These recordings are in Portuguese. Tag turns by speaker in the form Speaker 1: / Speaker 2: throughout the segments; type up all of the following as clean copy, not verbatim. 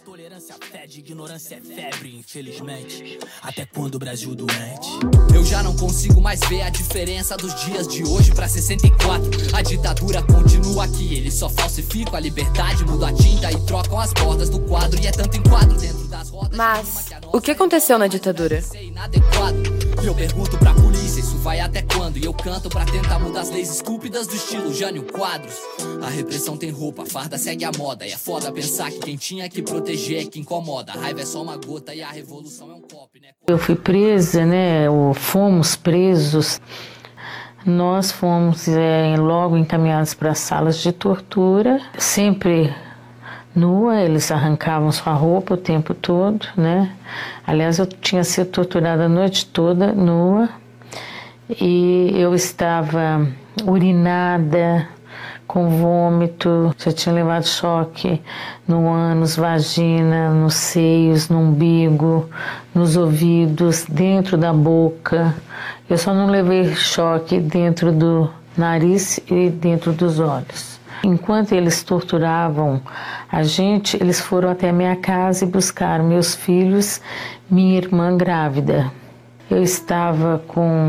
Speaker 1: Intolerância fede, ignorância é febre, infelizmente. Até quando o Brasil doente? Eu já não consigo mais ver a diferença dos dias de hoje pra 64. A ditadura continua aqui, eles só falsificam a liberdade, mudam a tinta e trocam as bordas do quadro. E é tanto enquadro dentro das rodas.
Speaker 2: Mas o que aconteceu na ditadura?
Speaker 1: Eu pergunto pra polícia, isso vai até quando? E eu canto pra tentar mudar as leis estúpidas do estilo Jânio Quadros. A repressão tem roupa, a farda segue a moda. E é foda pensar que quem tinha que proteger é que incomoda. A raiva é só uma gota e a revolução é um copo, né?
Speaker 3: Eu fui presa, né? Ou fomos presos. Nós fomos logo encaminhados para salas de tortura, sempre nua, eles arrancavam sua roupa o tempo todo, né? Aliás, eu tinha sido torturada a noite toda, nua, e eu estava urinada, com vômito, já tinha levado choque no ânus, vagina, nos seios, no umbigo, nos ouvidos, dentro da boca. Eu só não levei choque dentro do nariz e dentro dos olhos. Enquanto eles torturavam a gente, eles foram até a minha casa e buscaram meus filhos, minha irmã grávida. Eu estava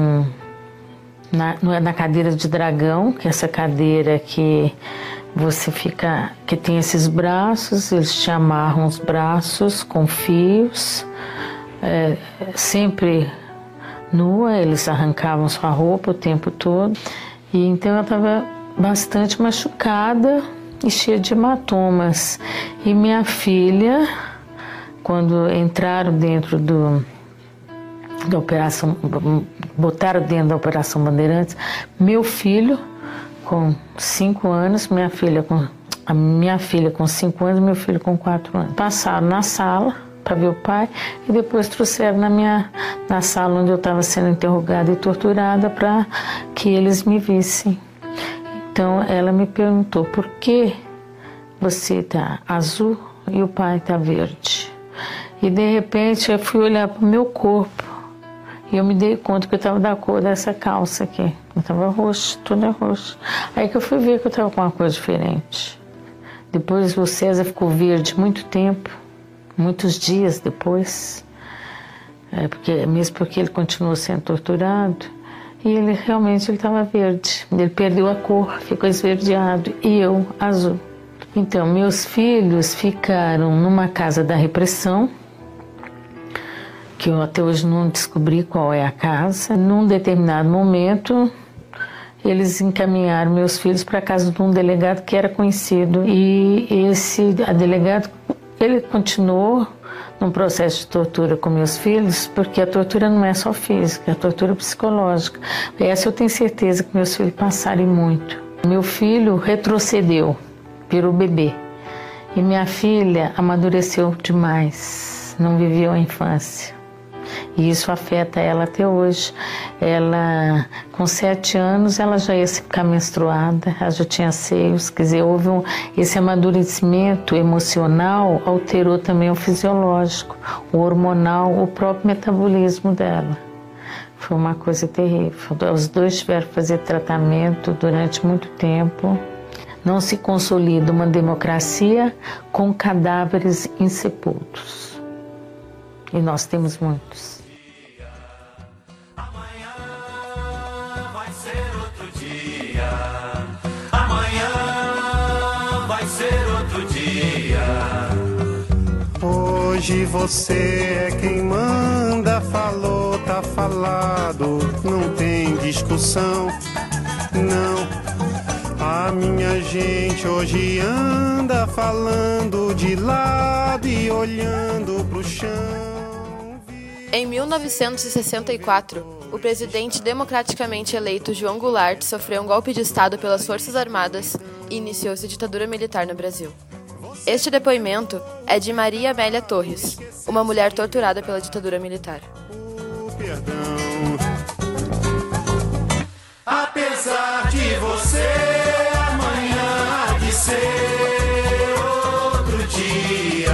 Speaker 3: na cadeira de dragão, que é essa cadeira que você fica, que tem esses braços, eles te amarram os braços com fios, sempre nua, eles arrancavam sua roupa o tempo todo. E então eu estava bastante machucada e cheia de hematomas. E minha filha, quando entraram dentro da operação, botaram dentro da Operação Bandeirantes, meu filho com 5 anos, a minha filha com 5 anos, meu filho com 4 anos. Passaram na sala para ver o pai e depois trouxeram na sala onde eu estava sendo interrogada e torturada para que eles me vissem. Então ela me perguntou: por que você está azul e o pai está verde? E de repente eu fui olhar para o meu corpo e eu me dei conta que eu estava da cor dessa calça aqui. Eu estava roxa, toda roxa. Aí que eu fui ver que eu estava com uma coisa diferente. Depois o César ficou verde muito tempo, muitos dias depois, mesmo porque ele continuou sendo torturado. E ele realmente estava verde. Ele perdeu a cor, ficou esverdeado. E eu, azul. Então, meus filhos ficaram numa casa da repressão, que eu até hoje não descobri qual é a casa. Num determinado momento, eles encaminharam meus filhos para a casa de um delegado que era conhecido. E esse delegado, ele continuou num processo de tortura com meus filhos, porque a tortura não é só física, é a tortura psicológica. Essa eu tenho certeza que meus filhos passaram muito. Meu filho retrocedeu, virou bebê. E minha filha amadureceu demais, não viveu a infância. E isso afeta ela até hoje. Ela, com 7 anos, ela já ia ficar menstruada, ela já tinha seios, quer dizer, houve esse amadurecimento emocional, alterou também o fisiológico, o hormonal, o próprio metabolismo dela. Foi uma coisa terrível. Os dois tiveram que fazer tratamento durante muito tempo. Não se consolida uma democracia com cadáveres insepultos. E nós temos muitos.
Speaker 4: Amanhã vai ser outro dia. Amanhã vai ser outro dia. Hoje você é quem manda, falou, tá falado, não tem discussão, não. A minha gente hoje anda falando de lado e olhando pro chão.
Speaker 2: Em 1964, o presidente democraticamente eleito João Goulart sofreu um golpe de Estado pelas Forças Armadas e iniciou-se a ditadura militar no Brasil. Este depoimento é de Maria Amélia Torres, uma mulher torturada pela ditadura militar.
Speaker 4: Perdão. Apesar de você, amanhã há de ser outro dia.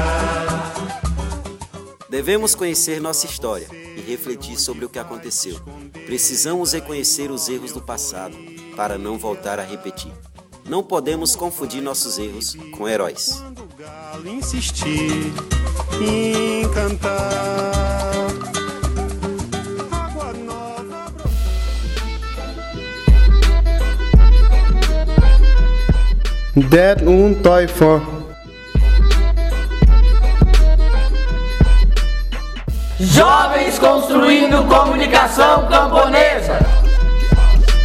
Speaker 5: Devemos conhecer nossa história e refletir sobre o que aconteceu. Precisamos reconhecer os erros do passado para não voltar a repetir. Não podemos confundir nossos erros com heróis.
Speaker 4: Quando o galo insistir. encantar. Água nova. Det Teufel.
Speaker 6: Jovens construindo comunicação camponesa.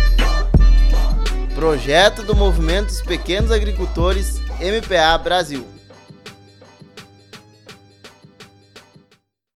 Speaker 7: Projeto do Movimento dos Pequenos Agricultores, MPA Brasil.